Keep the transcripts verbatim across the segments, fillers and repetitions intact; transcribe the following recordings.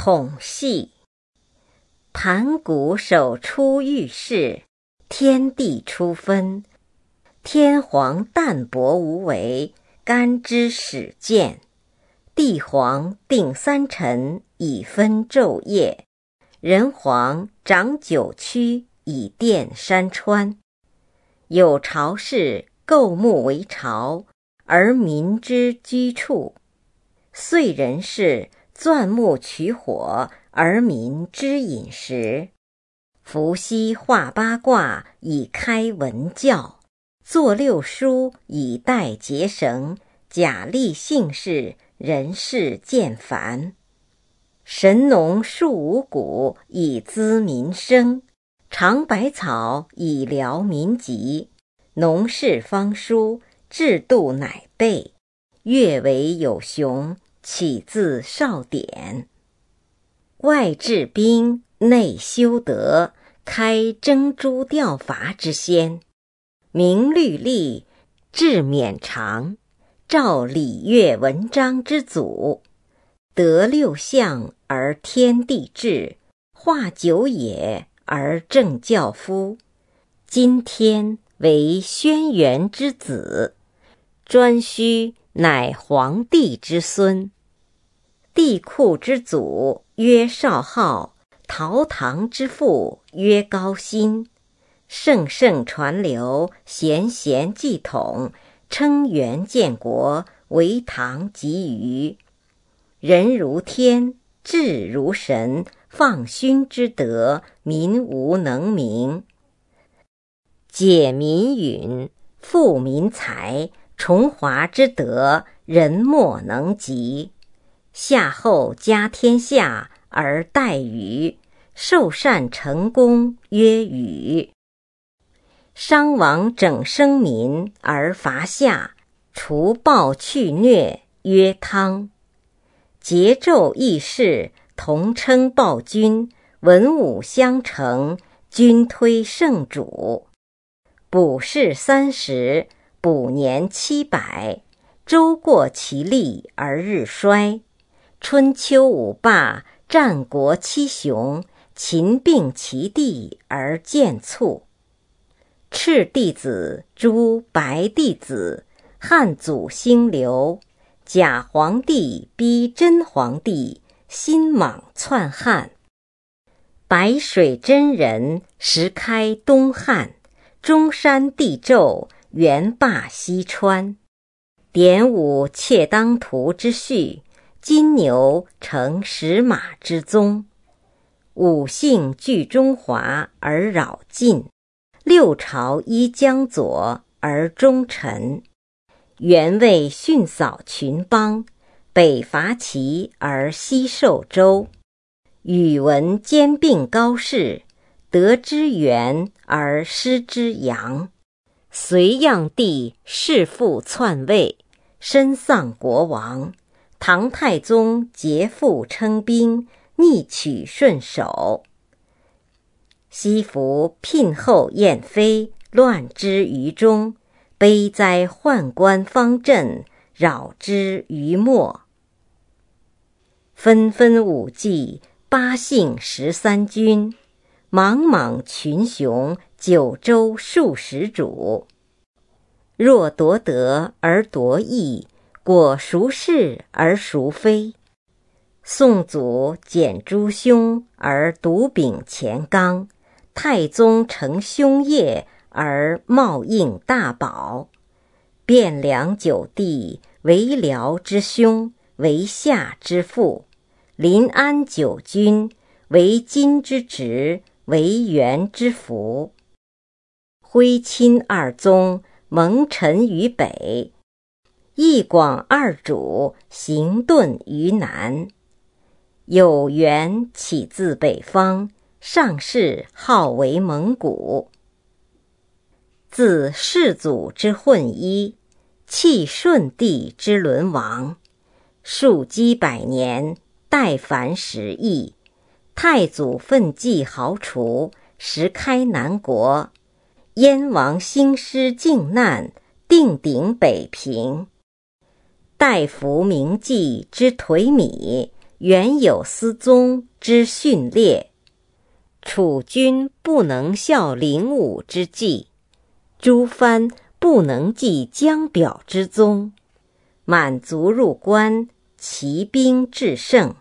统系。盘古首出遇事，天地初分。天皇淡泊无为，干支始见。地皇定三辰，以分昼夜。人皇掌九曲，以奠山川。有朝士构木为巢，而民之居处；遂人士钻木取火，而民之饮食。伏羲画八卦，以开文教；作六书，以代结绳。甲立姓氏，人事渐繁。神农树五谷，以资民生；尝百草，以疗民疾。农事方书，制度乃备。乐为有雄，起自少典。外治兵，内修德，开征诸调伐之先。明律例，制免常，照礼乐文章之祖。得六象而天地治，化九野而正教夫。今天为轩辕之子，颛顼乃黄帝之孙。帝喾之祖曰少昊，陶唐之父曰高辛。圣圣传流，贤贤继统，称元建国，为唐及虞。人如天，智如神，放勋之德，民无能名。解民允，富民财，崇华之德，人莫能及。夏后家天下，而代禹，受禅成功，曰禹。商王整生民，而伐夏，除暴去虐，曰汤。桀纣议事，同称暴君，文武相承，君推圣主。卜世三十，卜年七百，周过其立而日衰。春秋五霸，战国七雄，秦并其地而渐促。赤帝子，诛白帝子，汉祖兴刘。假皇帝逼真皇帝，新莽篡汉。白水真人，时开东汉。中山帝胄，元霸西川。典武窃当涂之序，金牛乘石马之宗。五姓聚中华，而扰晋。六朝依江左，而忠臣。元魏训扫群邦，北伐齐而西受周。宇文兼并高氏，得之元而失之阳。隋炀帝弑父篡位，身丧国王。唐太宗劫富称兵，逆取顺守。西服聘后燕妃，乱之于中。悲哉宦官方阵，扰之于末。纷纷五季，八姓十三军。莽莽群雄，九州数十主。若夺德而夺义，果孰是而孰非？宋祖剪诸兄，而独秉乾纲。太宗承兄业，而冒应大宝。汴梁九帝，为辽之兄，为夏之父。临安九君，为今之侄，为元之福。徽钦二宗，蒙尘于北。义广二主，行遁于南。有元起自北方，上世号为蒙古。自世祖之混一，弃舜帝之沦亡。数积百年，代繁十邑。太祖奋继豪除，时开南国。燕王兴师靖难，定鼎北平。代服名妓之颓靡， 原有思宗之训列。楚军不能效灵武之计，诸藩不能继江表之宗。满族入关，骑兵制胜。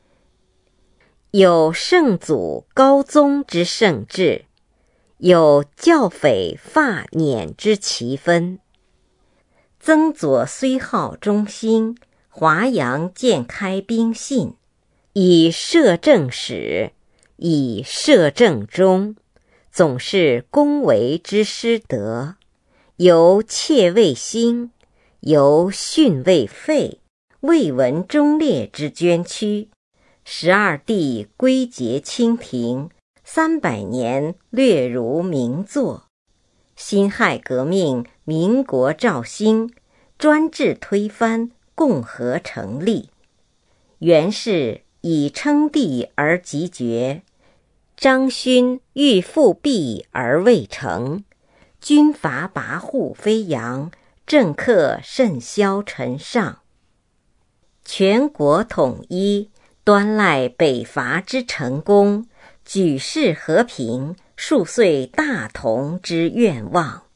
有圣祖高宗之圣制，有教匪发辇之奇分。曾左虽号中兴，华阳渐开兵信。以摄政始，以摄政终，总是恭维之失德。由窃未兴，由训未废，未闻忠烈之捐躯。十二帝归结清廷，三百年略如名作。辛亥革命，民国肇兴，专制推翻，共和成立。袁氏以称帝而即绝，张勋欲复辟而未成。军阀跋扈飞扬，政客甚嚣尘上。全国统一，端赖北伐之成功，举世和平，数岁大同之愿望。